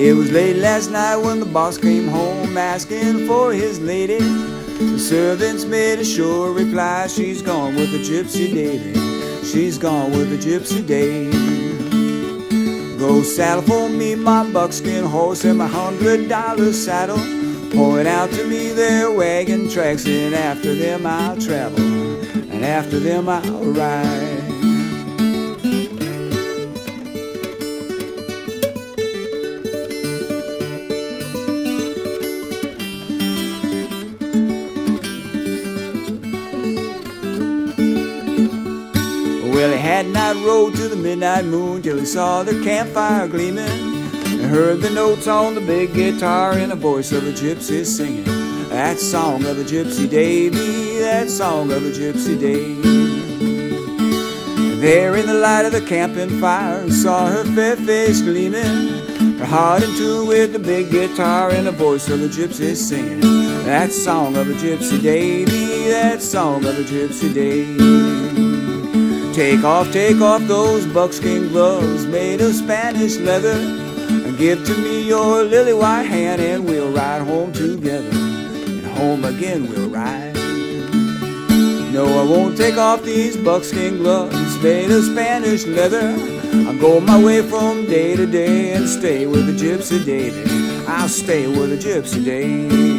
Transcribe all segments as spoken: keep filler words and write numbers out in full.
It was late last night when the boss came home asking for his lady. The servants made a sure reply, she's gone with the Gypsy Davy. She's gone with the Gypsy Davy. Go saddle for me my buckskin horse and my hundred dollar saddle. Point out to me their wagon tracks, and after them I'll travel, and after them I'll ride. Well, he had not rode to the midnight moon till he saw the campfire gleaming, and heard the notes on the big guitar and the voice of a gypsy singing that song of the Gypsy Davy, that song of the Gypsy Davy. And there in the light of the camping fire, saw her fair face gleaming, her heart in tune with the big guitar and the voice of the gypsy singing that song of the Gypsy Davy, that song of the Gypsy Davy. Take off, take off those buckskin gloves made of Spanish leather, and give to me your lily white hand, and we'll ride home together, and home again we'll ride. No, I won't take off these buckskin gloves made of Spanish leather. I'll go my way from day to day and stay with the Gypsy Davy. I'll stay with the Gypsy Davy.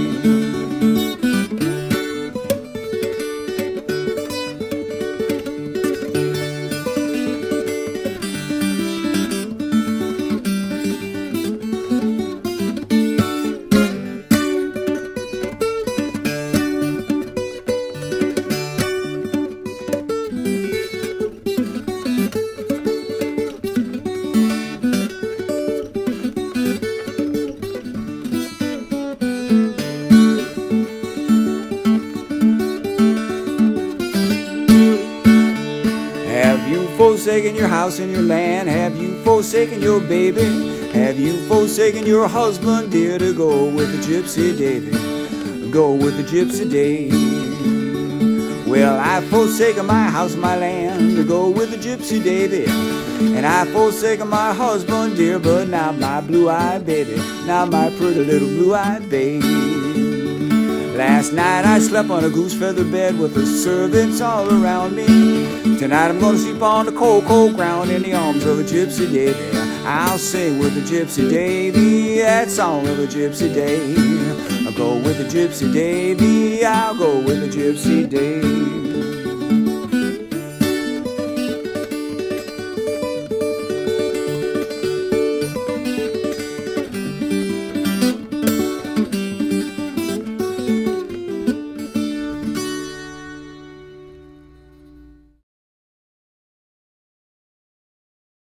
Have you forsaken your house and your land? Have you forsaken your baby? Have you forsaken your husband, dear, to go with the Gypsy Davy? Go with the Gypsy Davy. Well, I've forsaken my house and my land to go with the Gypsy Davy, and I've forsaken my husband, dear, but now my blue-eyed baby, now my pretty little blue-eyed baby. Last night I slept on a goose feather bed with the servants all around me. Tonight I'm gonna sleep on the cold, cold ground in the arms of a Gypsy Davy. I'll sing with the Gypsy Davy, that song of the Gypsy Davy. I'll go with the Gypsy Davy, I'll go with the Gypsy Davy.